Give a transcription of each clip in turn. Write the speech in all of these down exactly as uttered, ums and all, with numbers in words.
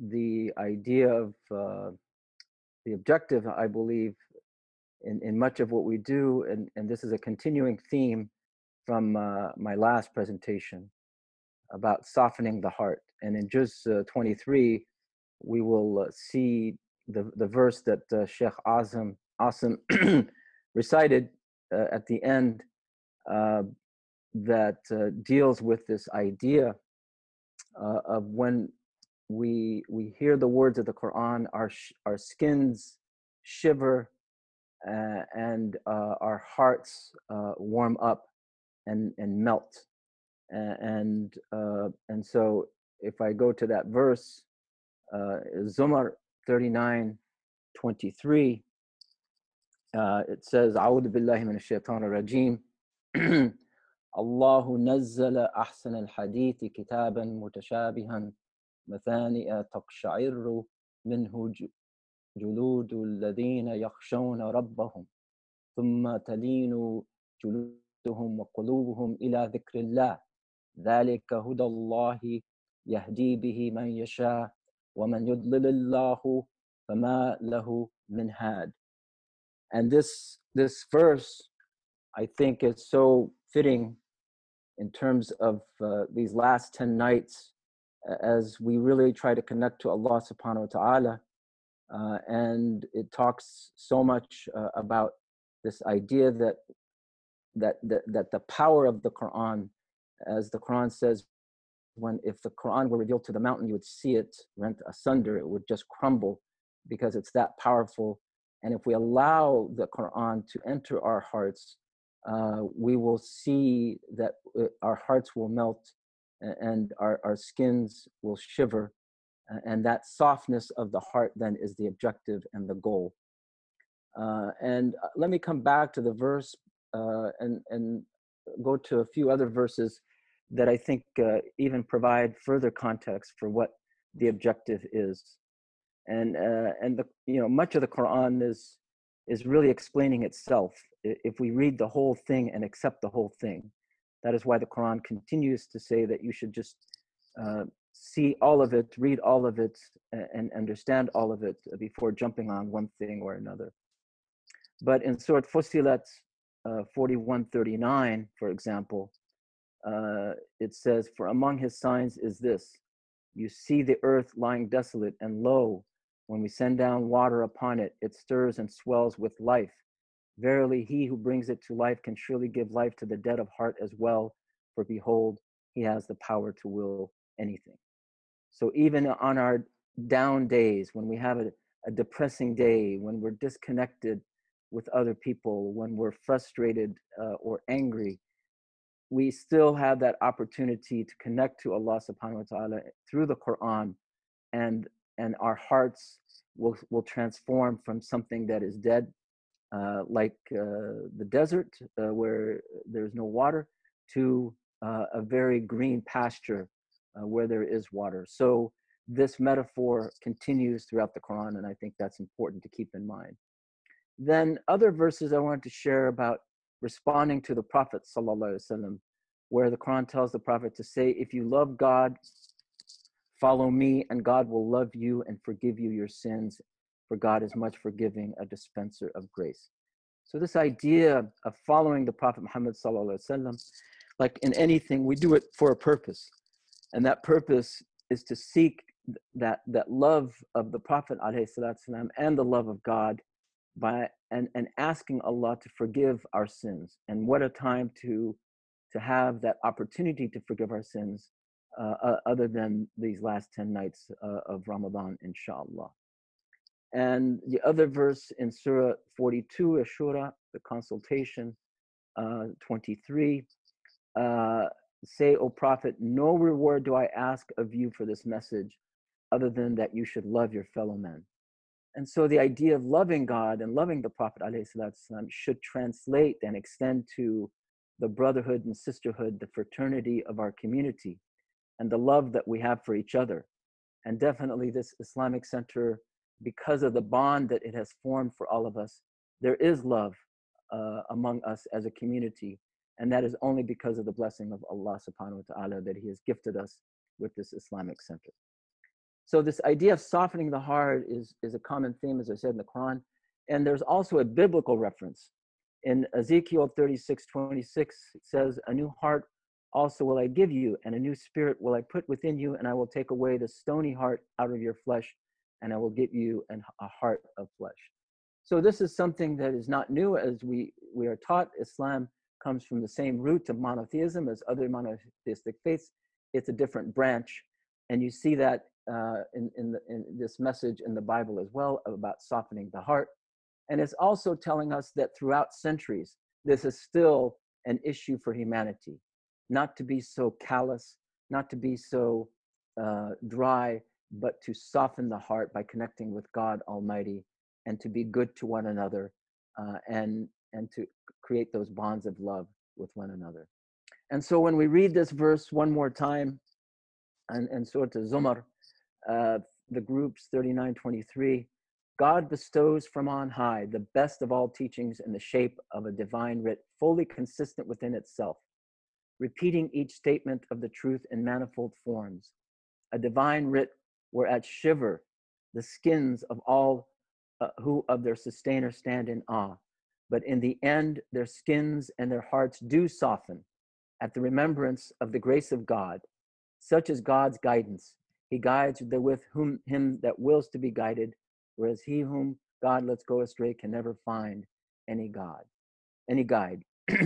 the idea of uh, the objective, I believe, in, in much of what we do, and, and this is a continuing theme from uh, my last presentation about softening the heart. And in Juz uh, twenty-three, we will uh, see the, the verse that uh, Sheikh Azam, Asim recited uh, at the end uh, that uh, deals with this idea uh, of when we we hear the words of the Quran, our sh- our skins shiver uh, and uh, our hearts uh, warm up and and melt. Uh, and uh, and so if I go to that verse, uh, Zumar thirty-nine twenty-three, uh, it says, "A'udhu billahi minash shaitanir rajim." الله نزل أحسن الحديث كتابا متشابها مثانئ تقشعر منه جلود الذين يخشون ربهم ثم تلين جلودهم وقلوبهم إلى ذكر الله ذلك هدى الله يهدي به من يشاء ومن يضلل الله فما له من هاد. And this this verse, I think, is so fitting in terms of uh, these last ten nights as we really try to connect to Allah subhanahu wa ta'ala. Uh, and it talks so much uh, about this idea that, that, that, that the power of the Quran, as the Quran says, when if the Quran were revealed to the mountain, you would see it rent asunder, it would just crumble because it's that powerful. And if we allow the Quran to enter our hearts, uh, we will see that our hearts will melt and our, our skins will shiver. And that softness of the heart then is the objective and the goal. Uh, and let me come back to the verse uh, and, and go to a few other verses that I think uh, even provide further context for what the objective is. And uh, and the you know much of the Quran is is really explaining itself if we read the whole thing and accept the whole thing. That is why the Quran continues to say that you should just uh, see all of it, read all of it, and understand all of it before jumping on one thing or another. But in Surah Fussilat uh, forty-one thirty-nine, for example, uh, it says, "For among his signs is this, you see the earth lying desolate, and lo, when we send down water upon it, it stirs and swells with life. Verily, he who brings it to life can surely give life to the dead of heart as well, for behold, he has the power to will anything." So even on our down days, when we have a, a depressing day, when we're disconnected with other people, when we're frustrated uh, or angry, we still have that opportunity to connect to Allah subhanahu wa ta'ala through the Quran, and and our hearts will, will transform from something that is dead, uh, like uh, the desert uh, where there's no water, to uh, a very green pasture uh, where there is water. So this metaphor continues throughout the Quran, and I think that's important to keep in mind. Then other verses I wanted to share about responding to the Prophet sallallahu alaihi wasallam, where the Quran tells the Prophet to say, if you love God, follow me, and God will love you and forgive you your sins, for God is much forgiving, a dispenser of grace. So this idea of following the Prophet Muhammad sallallahu alaihi wasallam, like in anything, we do it for a purpose. And that purpose is to seek that, that love of the Prophet alayhi salatu wasalam and the love of God by and, and asking Allah to forgive our sins. And what a time to to have that opportunity to forgive our sins uh, uh, other than these last ten nights uh, of Ramadan, inshallah. And the other verse in Surah forty-two, Ashura, the consultation, uh, twenty-three, uh, say, O Prophet, no reward do I ask of you for this message other than that you should love your fellow men. And so the idea of loving God and loving the Prophet ﷺ should translate and extend to the brotherhood and sisterhood, the fraternity of our community, and the love that we have for each other. And definitely this Islamic Center, because of the bond that it has formed for all of us, there is love uh, among us as a community. And that is only because of the blessing of Allah subhanahu wa ta'ala that He has gifted us with this Islamic Center. So this idea of softening the heart is, is a common theme, as I said, in the Quran. And there's also a biblical reference. In Ezekiel thirty-six twenty-six, it says, a new heart also will I give you, and a new spirit will I put within you, and I will take away the stony heart out of your flesh, and I will give you an, a heart of flesh. So this is something that is not new. As we, we are taught, Islam comes from the same root of monotheism as other monotheistic faiths. It's a different branch. And you see that uh, in, in, the, in this message in the Bible as well about softening the heart. And it's also telling us that throughout centuries, this is still an issue for humanity, not to be so callous, not to be so uh, dry, but to soften the heart by connecting with God Almighty and to be good to one another uh, and, and to create those bonds of love with one another. And so when we read this verse one more time, and, and Surah Zumar, uh, the groups thirty-nine twenty-three, God bestows from on high the best of all teachings in the shape of a divine writ, fully consistent within itself, repeating each statement of the truth in manifold forms. A divine writ whereat shiver the skins of all uh, who of their sustainer stand in awe. But in the end, their skins and their hearts do soften at the remembrance of the grace of God. Such is God's guidance. He guides therewith whom him that wills to be guided, whereas he whom God lets go astray can never find any God, any guide.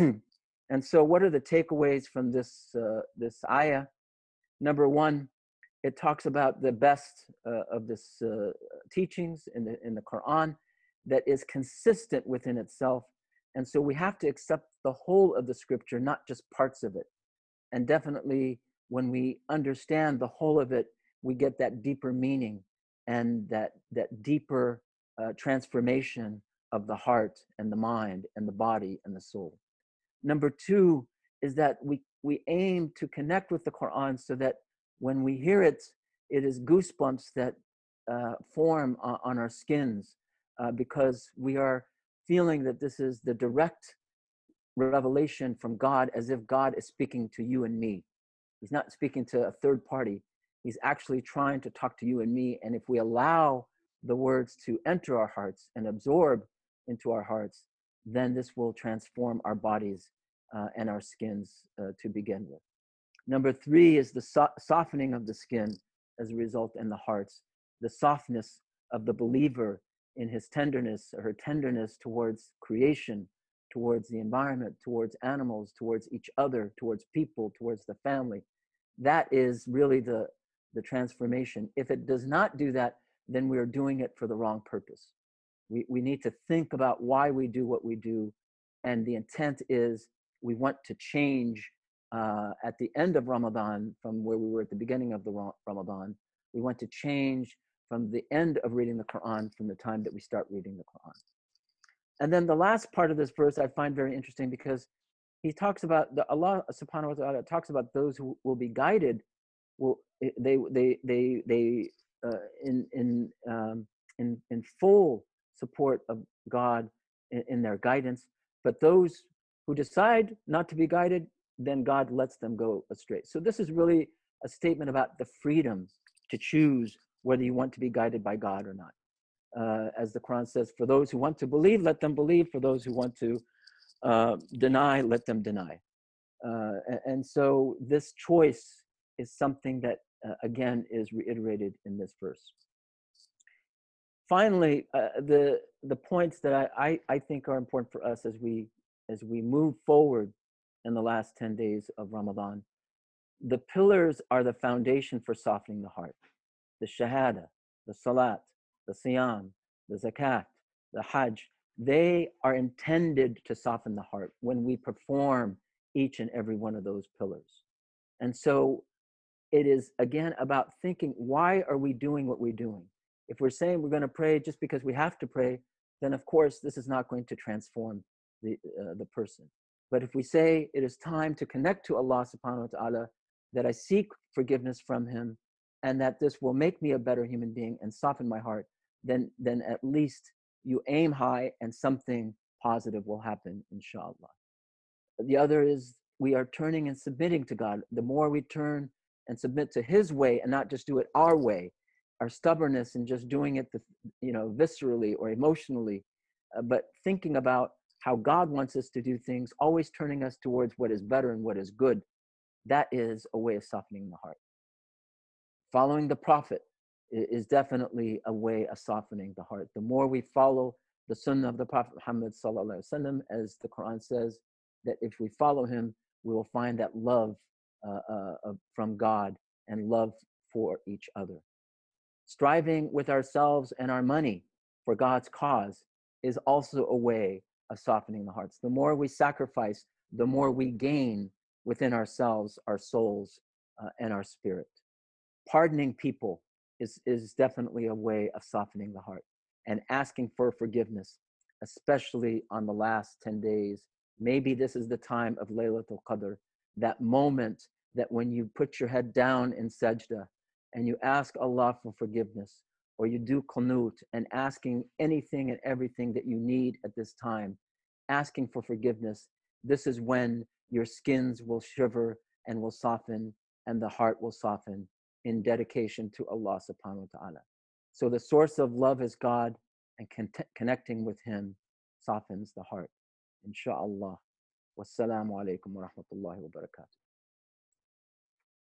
And so what are the takeaways from this, uh, this ayah? Number one, it talks about the best uh, of this uh, teachings in the, in the Quran that is consistent within itself. And so we have to accept the whole of the scripture, not just parts of it. And definitely when we understand the whole of it, we get that deeper meaning and that, that deeper uh, transformation of the heart and the mind and the body and the soul. Number two is that we, we aim to connect with the Quran so that when we hear it, it is goosebumps that uh, form on, on our skins uh, because we are feeling that this is the direct revelation from God, as if God is speaking to you and me. He's not speaking to a third party. He's actually trying to talk to you and me. And if we allow the words to enter our hearts and absorb into our hearts, then this will transform our bodies uh, and our skins uh, to begin with. Number three is the so- softening of the skin as a result in the hearts, the softness of the believer in his tenderness or her tenderness towards creation, towards the environment, towards animals, towards each other, towards people, towards the family. That is really the, the transformation. If it does not do that, then we are doing it for the wrong purpose. We, we need to think about why we do what we do. And the intent is we want to change uh, at the end of Ramadan from where we were at the beginning of the Ramadan. We want to change from the end of reading the Quran from the time that we start reading the Quran. And then the last part of this verse I find very interesting because he talks about the Allah subhanahu wa ta'ala talks about those who will be guided. Will they they they they uh, in in um, in in full support of God in, in their guidance, but those who decide not to be guided, then God lets them go astray. So this is really a statement about the freedom to choose whether you want to be guided by God or not. Uh, as the Quran says, for those who want to believe, let them believe. For those who want to uh, deny, let them deny. Uh, and, and so this choice is something that, uh, again, is reiterated in this verse. Finally, uh, the the points that I, I, I think are important for us as we as we move forward in the last ten days of Ramadan. The pillars are the foundation for softening the heart. The shahada, the salat, the siyam, the zakat, the hajj, they are intended to soften the heart when we perform each and every one of those pillars. And so it is, again, about thinking, why are we doing what we're doing? If we're saying we're going to pray just because we have to pray, then of course this is not going to transform the, uh, the person. But if we say it is time to connect to Allah subhanahu wa ta'ala, that I seek forgiveness from him, and that this will make me a better human being and soften my heart, then, then at least you aim high and something positive will happen, inshallah. The other is we are turning and submitting to God. The more we turn and submit to his way and not just do it our way, our stubbornness and just doing it, the, you know, viscerally or emotionally, uh, but thinking about how God wants us to do things, always turning us towards what is better and what is good. That is a way of softening the heart. Following the Prophet is definitely a way of softening the heart. The more we follow the Sunnah of the Prophet Muhammad sallallahu alaihi wasallam, as the Quran says, that if we follow him, we will find that love uh, uh, from God and love for each other. Striving with ourselves and our money for God's cause is also a way of softening the hearts. The more we sacrifice, the more we gain within ourselves, our souls, uh, and our spirit. Pardoning people is, is definitely a way of softening the heart, and asking for forgiveness, especially on the last ten days. Maybe this is the time of Laylatul Qadr, that moment that when you put your head down in sajda and you ask Allah for forgiveness, or you do qunut and asking anything and everything that you need at this time, asking for forgiveness. This is when your skins will shiver and will soften, and the heart will soften in dedication to Allah subhanahu wa ta'ala. So the source of love is God, and con- connecting with him softens the heart. Insha'Allah. Wassalamu alaikum wa rahmatullahi wa barakatuh.